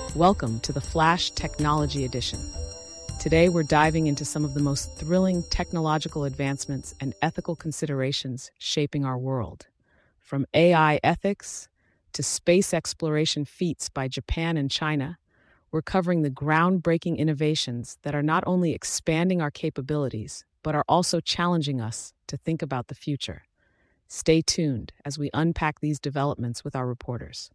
Welcome to the Flash Technology Edition. Today we're diving into some of the most thrilling technological advancements and ethical considerations shaping our world. From AI ethics to space exploration feats by Japan and China, we're covering the groundbreaking innovations that are not only expanding our capabilities, but are also challenging us to think about the future. Stay tuned as we unpack these developments with our reporters.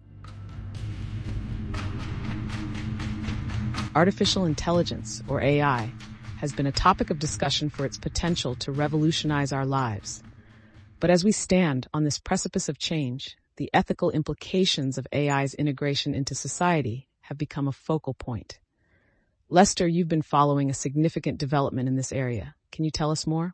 Artificial intelligence, or AI, has been a topic of discussion for its potential to revolutionize our lives. But as we stand on this precipice of change, the ethical implications of AI's integration into society have become a focal point. Lester, you've been following a significant development in this area. Can you tell us more?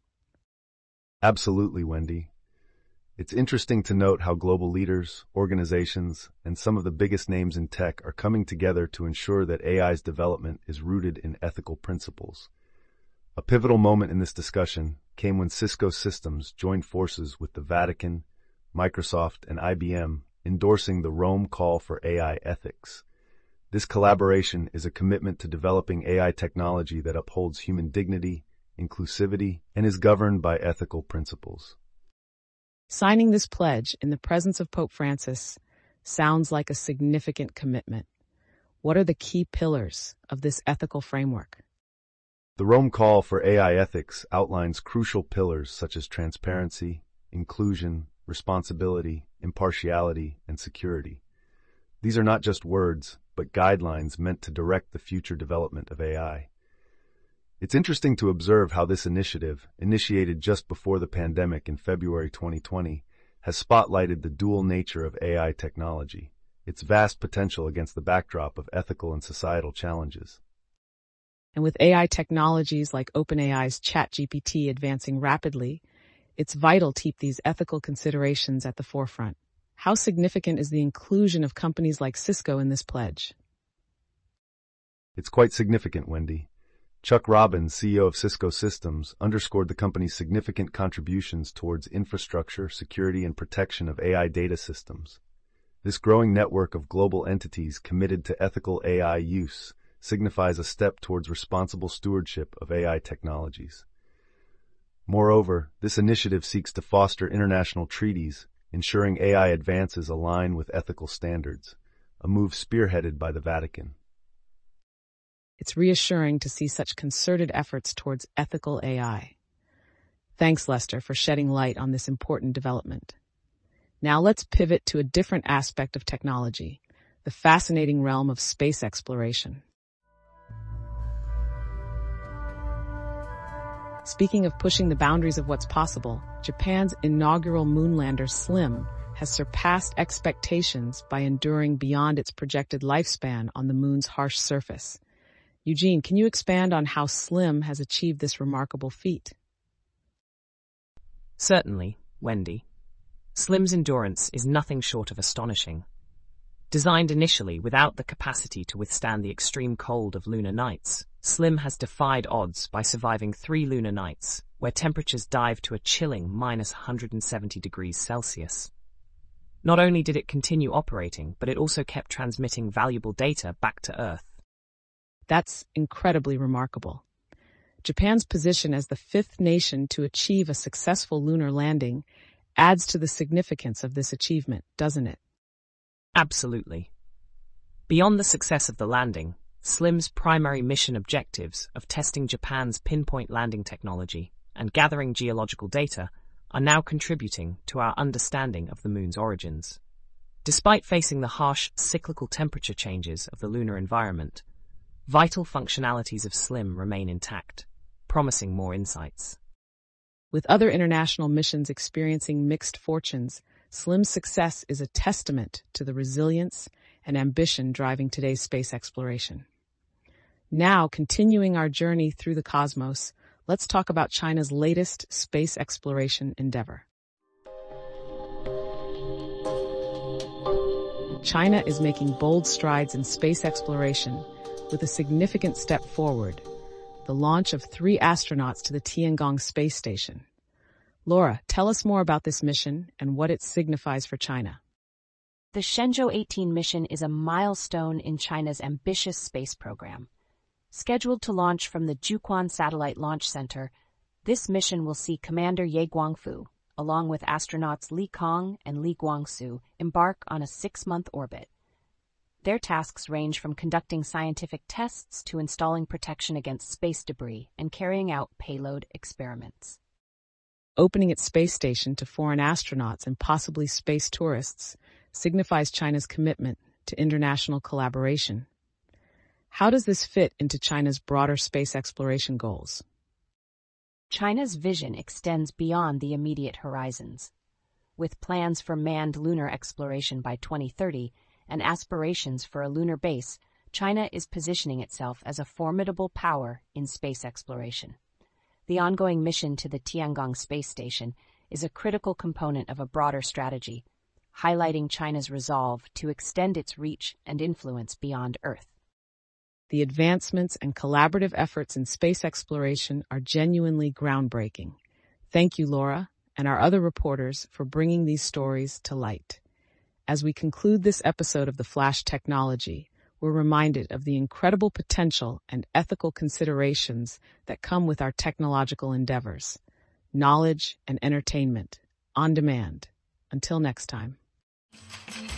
Absolutely, Wendy. It's interesting to note how global leaders, organizations, and some of the biggest names in tech are coming together to ensure that AI's development is rooted in ethical principles. A pivotal moment in this discussion came when Cisco Systems joined forces with the Vatican, Microsoft, and IBM, endorsing the Rome Call for AI Ethics. This collaboration is a commitment to developing AI technology that upholds human dignity, inclusivity, and is governed by ethical principles. Signing this pledge in the presence of Pope Francis sounds like a significant commitment. What are the key pillars of this ethical framework? The Rome Call for AI Ethics outlines crucial pillars such as transparency, inclusion, responsibility, impartiality, and security. These are not just words, but guidelines meant to direct the future development of AI. It's interesting to observe how this initiative, initiated just before the pandemic in February 2020, has spotlighted the dual nature of AI technology, its vast potential against the backdrop of ethical and societal challenges. And with AI technologies like OpenAI's ChatGPT advancing rapidly, it's vital to keep these ethical considerations at the forefront. How significant is the inclusion of companies like Cisco in this pledge? It's quite significant, Wendy. Chuck Robbins, CEO of Cisco Systems, underscored the company's significant contributions towards infrastructure, security, and protection of AI data systems. This growing network of global entities committed to ethical AI use signifies a step towards responsible stewardship of AI technologies. Moreover, this initiative seeks to foster international treaties, ensuring AI advances align with ethical standards, a move spearheaded by the Vatican. It's reassuring to see such concerted efforts towards ethical AI. Thanks, Lester, for shedding light on this important development. Now let's pivot to a different aspect of technology, the fascinating realm of space exploration. Speaking of pushing the boundaries of what's possible, Japan's inaugural moonlander SLIM has surpassed expectations by enduring beyond its projected lifespan on the moon's harsh surface. Eugene, can you expand on how SLIM has achieved this remarkable feat? Certainly, Wendy. SLIM's endurance is nothing short of astonishing. Designed initially without the capacity to withstand the extreme cold of lunar nights, SLIM has defied odds by surviving 3 lunar nights, where temperatures dive to a chilling minus 170 degrees Celsius. Not only did it continue operating, but it also kept transmitting valuable data back to Earth. That's incredibly remarkable. Japan's position as the 5th nation to achieve a successful lunar landing adds to the significance of this achievement, doesn't it? Absolutely. Beyond the success of the landing, SLIM's primary mission objectives of testing Japan's pinpoint landing technology and gathering geological data are now contributing to our understanding of the moon's origins. Despite facing the harsh cyclical temperature changes of the lunar environment, vital functionalities of SLIM remain intact, promising more insights. With other international missions experiencing mixed fortunes, SLIM's success is a testament to the resilience and ambition driving today's space exploration. Now, continuing our journey through the cosmos, let's talk about China's latest space exploration endeavor. China is making bold strides in space exploration with a significant step forward, the launch of 3 astronauts to the Tiangong space station. Laura, tell us more about this mission and what it signifies for China. The Shenzhou 18 mission is a milestone in China's ambitious space program. Scheduled to launch from the Jiuquan Satellite Launch Center, this mission will see Commander Ye Guangfu, along with astronauts Li Kong and Li Guangsu, embark on a 6-month orbit. Their tasks range from conducting scientific tests to installing protection against space debris and carrying out payload experiments. Opening its space station to foreign astronauts and possibly space tourists signifies China's commitment to international collaboration. How does this fit into China's broader space exploration goals? China's vision extends beyond the immediate horizons. With plans for manned lunar exploration by 2030 and aspirations for a lunar base, China is positioning itself as a formidable power in space exploration. The ongoing mission to the Tiangong space station is a critical component of a broader strategy, highlighting China's resolve to extend its reach and influence beyond Earth. The advancements and collaborative efforts in space exploration are genuinely groundbreaking. Thank you, Laura, and our other reporters for bringing these stories to light. As we conclude this episode of The Flash Technology, we're reminded of the incredible potential and ethical considerations that come with our technological endeavors. Knowledge and entertainment, on demand. Until next time.